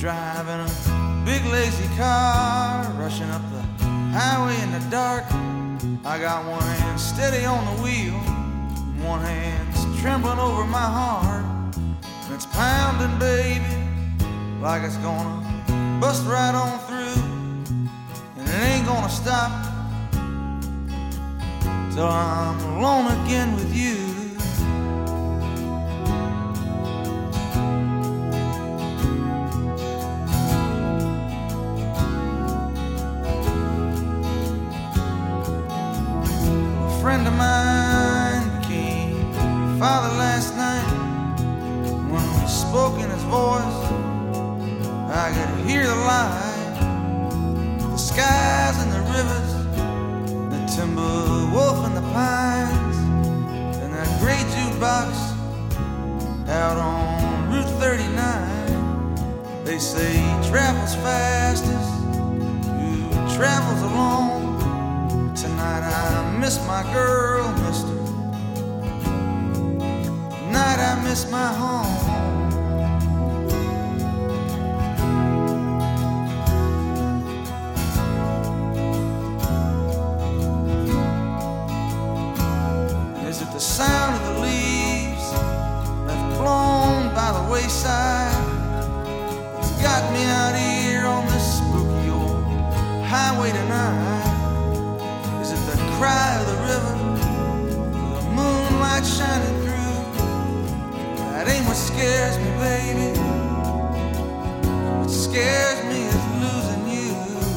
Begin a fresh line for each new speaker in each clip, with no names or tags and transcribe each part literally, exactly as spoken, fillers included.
driving a big lazy car, rushing up the highway in the dark. I got one hand steady on the wheel, one hand's trembling over my heart. And it's pounding, baby, like it's gonna bust right on through. And it ain't gonna stop till I'm alone again with you. A friend of mine became father last night. When we spoke in his voice, I could hear the light, the skies and the rivers, the timber wolf and the pines, and that great jukebox out on Route thirty-nine. They say he travels fastest, who travels alone. Tonight I miss my girl, mister. Tonight I miss my home. Is it the sound of the leaves left blown by the wayside? It's got me out here on this spooky old highway tonight. Is it the cry of the river, the moonlight shining through? That ain't what scares me, baby. What scares me is losing you.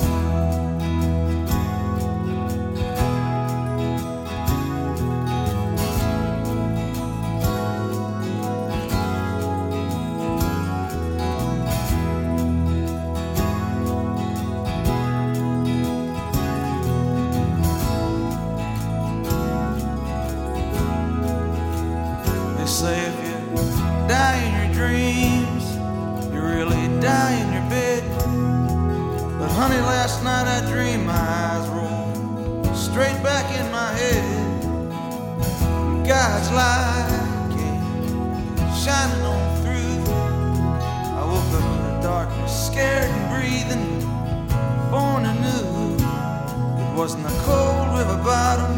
Say if you die in your dreams, you really die in your bed. But honey, last night I dreamed my eyes rolled straight back in my head. God's light came shining on through. I woke up in the darkness, scared and breathing, born anew. It wasn't the cold river bottom